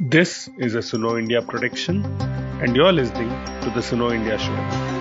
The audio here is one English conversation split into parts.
This is a Suno India production, and you're listening to the Suno India Show.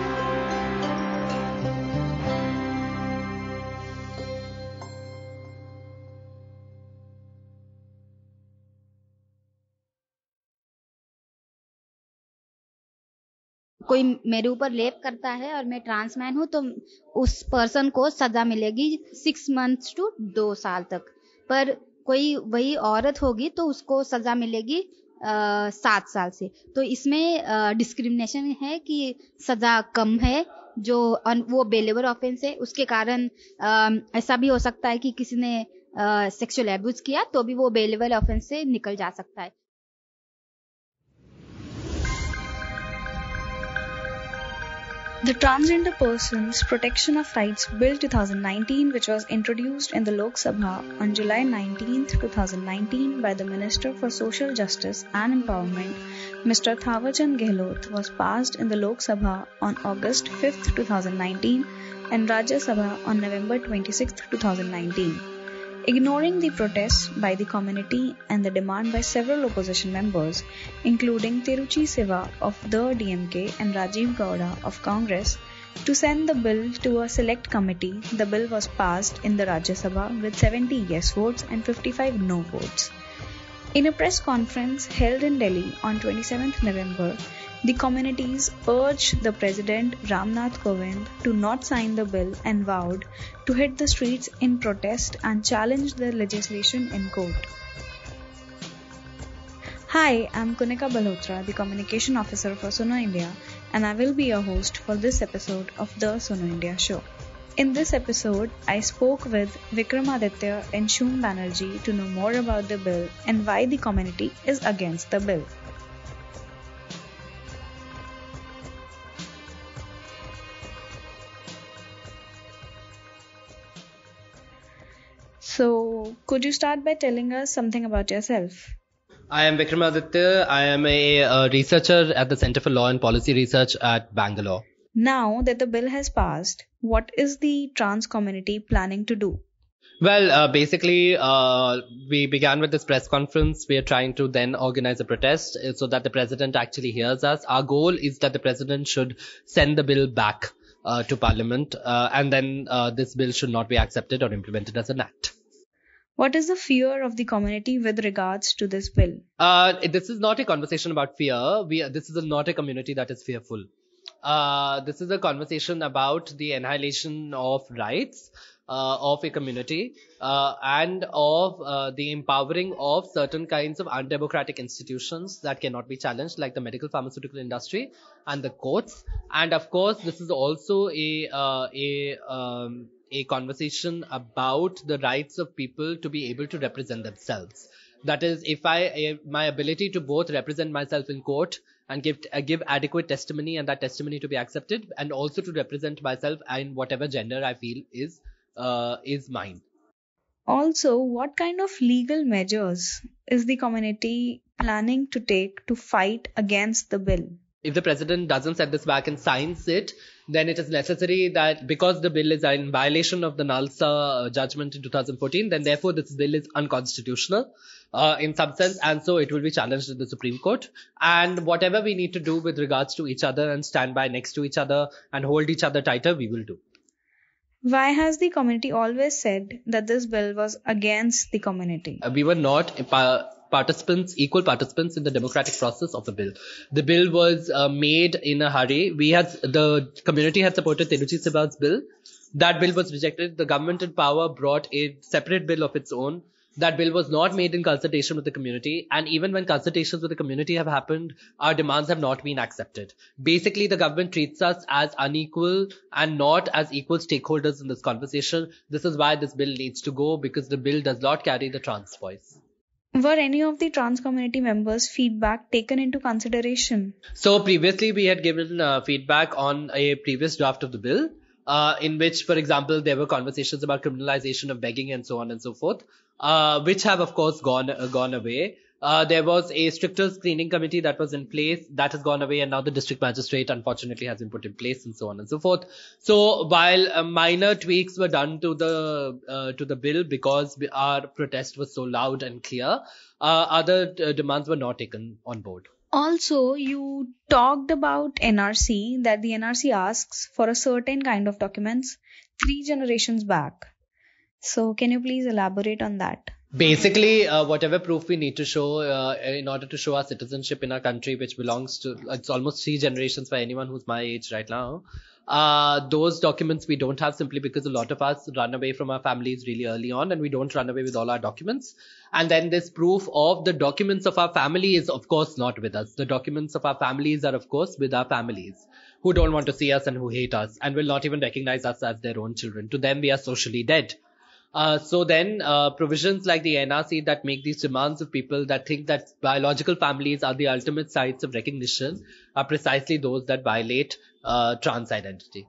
कोई मेरे ऊपर लेप करता है और मैं ट्रांसमैन हूँ तो उस पर्सन को सजा मिलेगी 6 months to 2 साल तक। पर कोई वही औरत होगी तो उसको सजा मिलेगी 7 साल से। तो इसमें डिस्क्रिमिनेशन है कि सजा कम है, जो वो बेलेबल ऑफेंस है। उसके कारण ऐसा भी हो सकता है कि किसी ने सेक्सुअल एब्यूज किया तो भी वो बेलेबल ऑफेंस से निकल जा सकता है। The Transgender Persons Protection of Rights Bill 2019, which was introduced in the Lok Sabha on July 19, 2019 by the Minister for Social Justice and Empowerment, Mr. Thawarchand Gehlot, was passed in the Lok Sabha on August 5, 2019 and Rajya Sabha on November 26, 2019. Ignoring the protests by the community and the demand by several opposition members, including Tiruchi Siva of the DMK and Rajiv Gowda of Congress, to send the bill to a select committee, the bill was passed in the Rajya Sabha with 70 yes votes and 55 no votes. In a press conference held in Delhi on 27th November, the communities urged the President Ramnath Kovind to not sign the bill and vowed to hit the streets in protest and challenge the legislation in court. Hi, I'm Kunika Balhotra, the Communication Officer for Suno India, and I will be your host for this episode of the Suno India Show. In this episode, I spoke with Vikramaditya and Shun Banerjee to know more about the bill and why the community is against the bill. So, could you start by telling us something about yourself? I am Vikramaditya. I am a researcher at the Center for Law and Policy Research at Bangalore. Now that the bill has passed, what is the trans community planning to do? Well, basically, we began with this press conference. We are trying to then organize a protest so that the president actually hears us. Our goal is that the president should send the bill back to Parliament, and then this bill should not be accepted or implemented as an act. What is the fear of the community with regards to this bill? This is not a conversation about fear. This is not a community that is fearful. This is a conversation about the annihilation of rights of a community and of the empowering of certain kinds of undemocratic institutions that cannot be challenged, like the medical pharmaceutical industry and the courts. And of course, this is also a conversation about the rights of people to be able to represent themselves. That is, if my ability to both represent myself in court and give adequate testimony, and that testimony to be accepted, and also to represent myself in whatever gender I feel is mine. Also, what kind of legal measures is the community planning to take to fight against the bill? If the president doesn't send this back and signs it, then it is necessary that, because the bill is in violation of the NALSA judgment in 2014, then therefore this bill is unconstitutional in some sense, and so it will be challenged in the Supreme Court. And whatever we need to do with regards to each other and stand by next to each other and hold each other tighter, we will do. Why has the community always said that this bill was against the community? We were not equal participants in the democratic process of the bill. The bill was made in a hurry. The community had supported Tiruchi Siva's bill. That bill was rejected. The government in power brought a separate bill of its own. That bill was not made in consultation with the community, and even when consultations with the community have happened, our demands have not been accepted. Basically, the government treats us as unequal and not as equal stakeholders in this conversation. This is why this bill needs to go, because the bill does not carry the trans voice. Were any of the trans community members' feedback taken into consideration? So previously we had given feedback on a previous draft of the bill, in which, for example, there were conversations about criminalization of begging and so on and so forth, which have of course gone away. There was a stricter screening committee that was in place that has gone away, and now the district magistrate unfortunately has been put in place, and so on and so forth. So while minor tweaks were done to the bill because our protest was so loud and clear, other demands were not taken on board. Also, you talked about NRC, that the NRC asks for a certain kind of documents 3 generations back. So can you please elaborate on that? Basically, whatever proof we need to show in order to show our citizenship in our country, which belongs to, it's almost 3 generations for anyone who's my age right now. Those documents we don't have simply because a lot of us run away from our families really early on, and we don't run away with all our documents. And then this proof of the documents of our family is of course not with us. The documents of our families are of course with our families who don't want to see us and who hate us and will not even recognize us as their own children. To them, we are socially dead. So then provisions like the NRC that make these demands of people that think that biological families are the ultimate sites of recognition are precisely those that violate trans identity.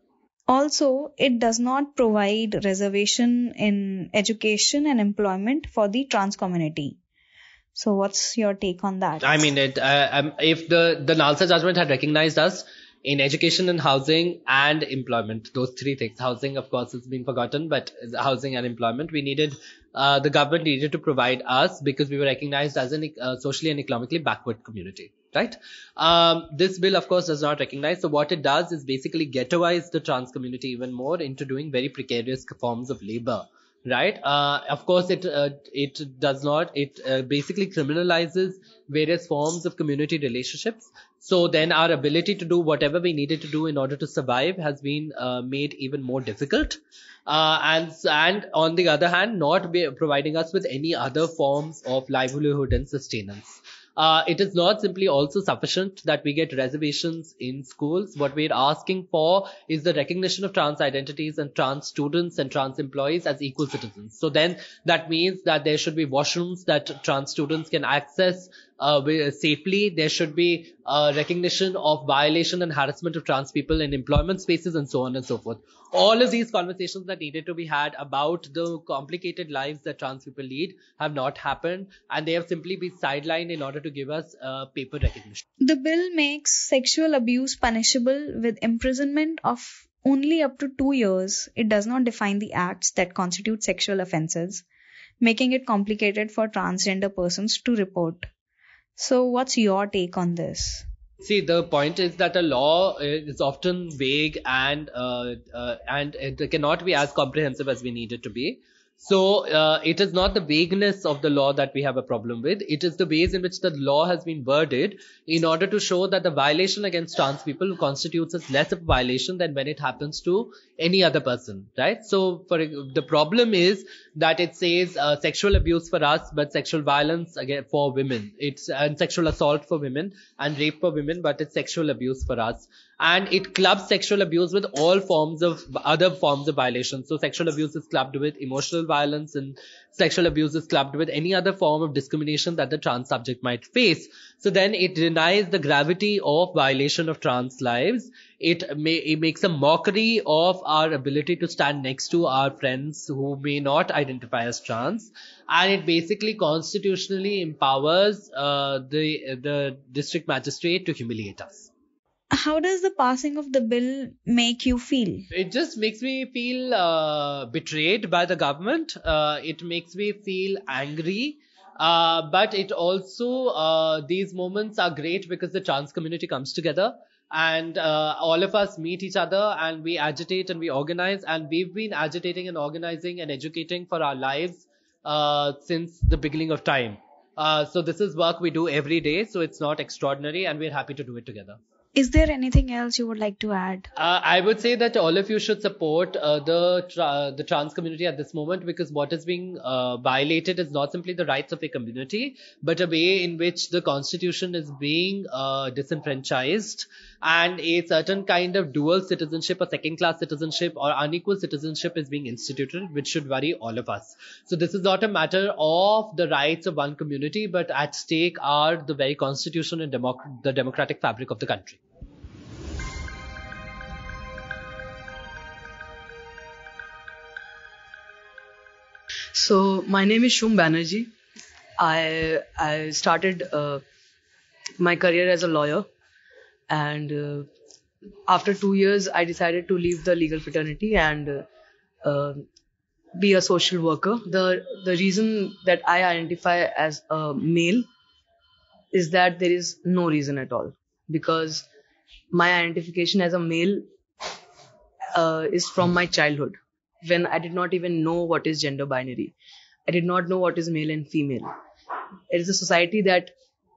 Also, it does not provide reservation in education and employment for the trans community. So what's your take on that? I mean, if the Nalsa judgment had recognized us in education and housing and employment, those 3 things. Housing, of course, has been forgotten, but housing and employment, the government needed to provide us because we were recognized as a socially and economically backward community, right? This bill, of course, does not recognize. So what it does is basically ghettoize the trans community even more into doing very precarious forms of labor. Right. Of course, it does not. It basically criminalizes various forms of community relationships. So then our ability to do whatever we needed to do in order to survive has been made even more difficult. And on the other hand, not providing us with any other forms of livelihood and sustenance. It is not simply also sufficient that we get reservations in schools. What we're asking for is the recognition of trans identities and trans students and trans employees as equal citizens. So then that means that there should be washrooms that trans students can access safely. There should be recognition of violation and harassment of trans people in employment spaces and so on and so forth. All of these conversations that needed to be had about the complicated lives that trans people lead have not happened, and they have simply been sidelined in order to give us paper recognition. The bill makes sexual abuse punishable with imprisonment of only up to 2 years. It does not define the acts that constitute sexual offences, making it complicated for transgender persons to report. So what's your take on this? See, the point is that a law is often vague and it cannot be as comprehensive as we need it to be. So it is not the vagueness of the law that we have a problem with. It is the ways in which the law has been worded in order to show that the violation against trans people constitutes as less of a violation than when it happens to any other person, right? So the problem is that it says sexual abuse for us, but sexual violence again for women. It's and sexual assault for women and rape for women, but it's sexual abuse for us. And it clubs sexual abuse with all forms of other forms of violation. So sexual abuse is clubbed with emotional violence, and sexual abuse is clubbed with any other form of discrimination that the trans subject might face. So then it denies the gravity of violation of trans lives. It makes a mockery of our ability to stand next to our friends who may not identify as trans. And it basically constitutionally empowers the district magistrate to humiliate us. How does the passing of the bill make you feel? It just makes me feel betrayed by the government. It makes me feel angry. But it also, these moments are great because the trans community comes together and all of us meet each other and we agitate and we organize, and we've been agitating and organizing and educating for our lives since the beginning of time. So this is work we do every day, so it's not extraordinary, and we're happy to do it together. Is there anything else you would like to add? I would say that all of you should support the trans community at this moment, because what is being violated is not simply the rights of a community, but a way in which the constitution is being disenfranchised, and a certain kind of dual citizenship or second-class citizenship or unequal citizenship is being instituted, which should worry all of us. So this is not a matter of the rights of one community, but at stake are the very constitution and the democratic fabric of the country. So my name is Shum Banerjee. I started my career as a lawyer, and after 2 years, I decided to leave the legal fraternity and be a social worker. The reason that I identify as a male is that there is no reason at all, because my identification as a male is from my childhood, when I did not even know what is gender binary. I did not know what is male and female. It is a society that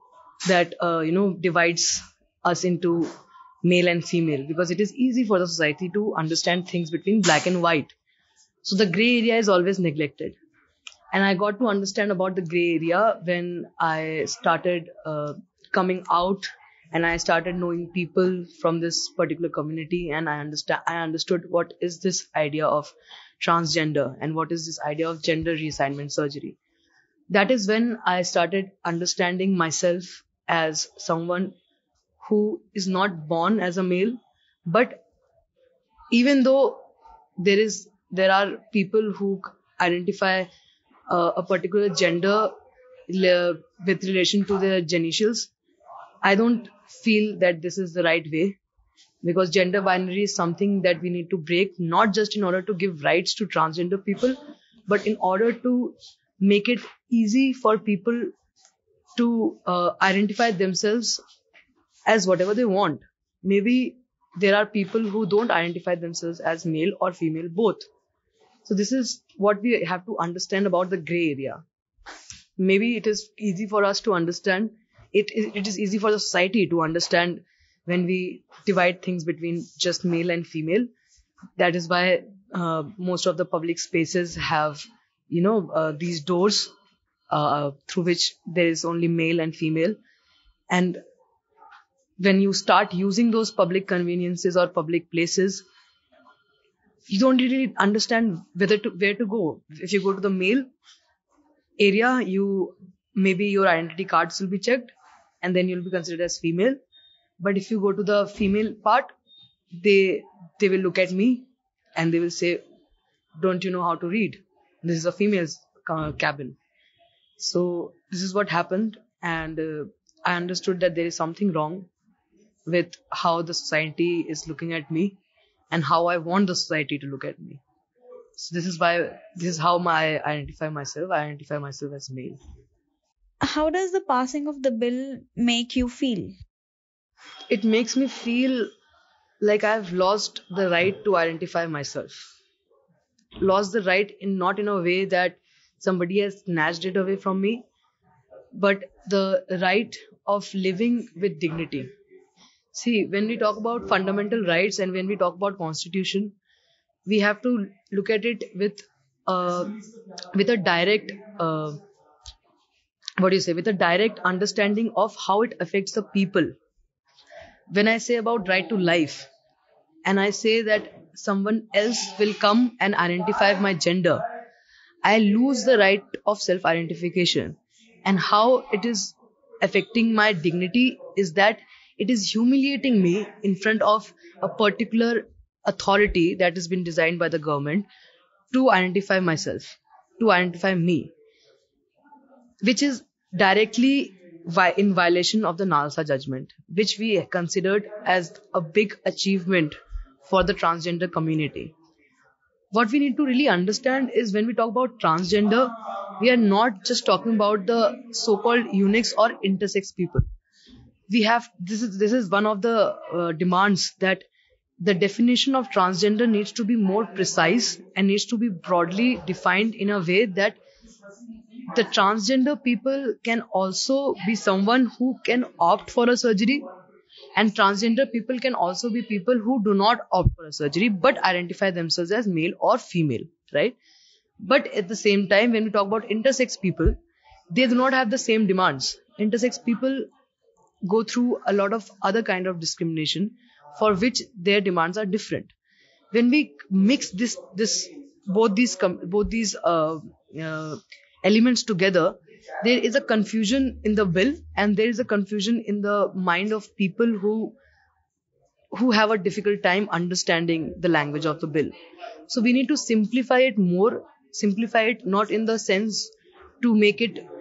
divides us into male and female, because it is easy for the society to understand things between black and white. So the gray area is always neglected. And I got to understand about the gray area when I started coming out, and I started knowing people from this particular community, and I understood what is this idea of transgender and what is this idea of gender reassignment surgery. That is when I started understanding myself as someone who is not born as a male, but even though there are people who identify a particular gender with relation to their genitals, I don't feel that this is the right way, because gender binary is something that we need to break, not just in order to give rights to transgender people, but in order to make it easy for people to identify themselves as whatever they want. Maybe there are people who don't identify themselves as male or female both. So this is what we have to understand about the gray area. Maybe it is easy for us to understand. It is easy for the society to understand when we divide things between just male and female. That is why most of the public spaces have, these doors through which there is only male and female. And when you start using those public conveniences or public places, you don't really understand where to go. If you go to the male area, maybe your identity cards will be checked, and then you'll be considered as female. But if you go to the female part, they will look at me and they will say, "Don't you know how to read? This is a female's cabin." So this is what happened, and I understood that there is something wrong with how the society is looking at me and how I want the society to look at me. So this is how I identify myself. I identify myself as male. How does the passing of the bill make you feel? It makes me feel like I've lost the right to identify myself. Lost the right not in a way that somebody has snatched it away from me, but the right of living with dignity. See, when we talk about fundamental rights and when we talk about constitution, we have to look at it with a direct with a direct understanding of how it affects the people. When I say about right to life, and I say that someone else will come and identify my gender, I lose the right of self-identification. And how it is affecting my dignity is that it is humiliating me in front of a particular authority that has been designed by the government to identify myself, to identify me, which is directly in violation of the Nalsa judgment, which we considered as a big achievement for the transgender community. What we need to really understand is when we talk about transgender, we are not just talking about the so-called eunuchs or intersex people. This is one of the demands, that the definition of transgender needs to be more precise and needs to be broadly defined in a way that the transgender people can also be someone who can opt for a surgery, and transgender people can also be people who do not opt for a surgery but identify themselves as male or female, right? But at the same time, when we talk about intersex people, they do not have the same demands. Intersex people go through a lot of other kind of discrimination for which their demands are different. When we mix both these elements together, there is a confusion in the bill, and there is a confusion in the mind of people who have a difficult time understanding the language of the bill. So we need to simplify it not in the sense to make it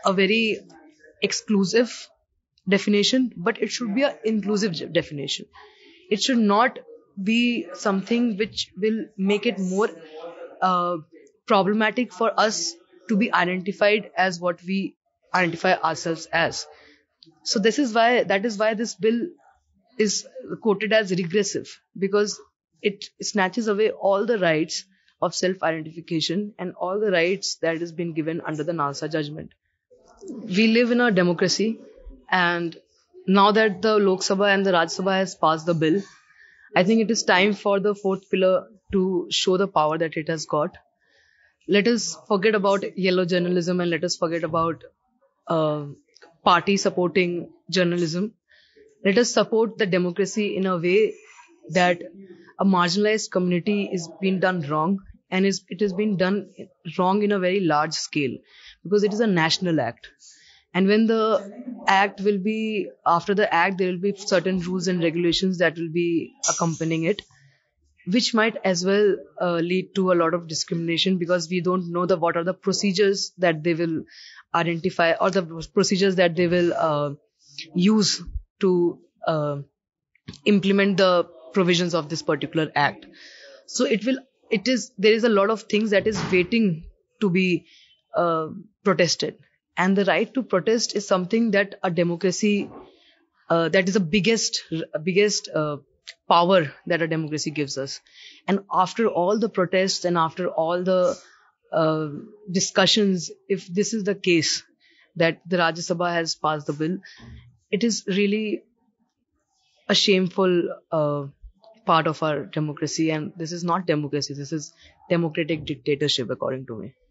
a very exclusive definition, but it should be an inclusive definition. It should not be something which will make it more problematic for us to be identified as what we identify ourselves as. So that is why this bill is quoted as regressive, because it snatches away all the rights of self-identification and all the rights that has been given under the Nalsa judgment. We live in a democracy, and now that the Lok Sabha and the Rajya Sabha has passed the bill, I think it is time for the fourth pillar to show the power that it has got. Let us forget about yellow journalism and let us forget about party supporting journalism. Let us support the democracy in a way that a marginalized community is being done wrong, and it has been done wrong in a very large scale, because it is a national act. And when the act will be, after the act, there will be certain rules and regulations that will be accompanying it, which might as well lead to a lot of discrimination, because we don't know what are the procedures that they will identify, or the procedures that they will use to implement the provisions of this particular act. So there is a lot of things that is waiting to be protested. And the right to protest is something that a democracy, that is the biggest power that a democracy gives us. And after all the protests and after all the discussions, if this is the case that the Rajya Sabha has passed the bill, it is really a shameful part of our democracy. And this is not democracy. This is democratic dictatorship, according to me.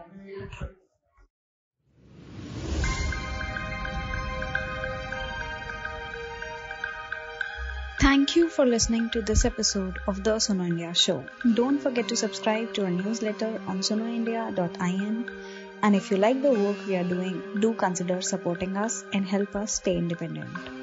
Thank you for listening to this episode of the Suno India Show. Don't forget to subscribe to our newsletter on sunoindia.in. And if you like the work we are doing, do consider supporting us and help us stay independent.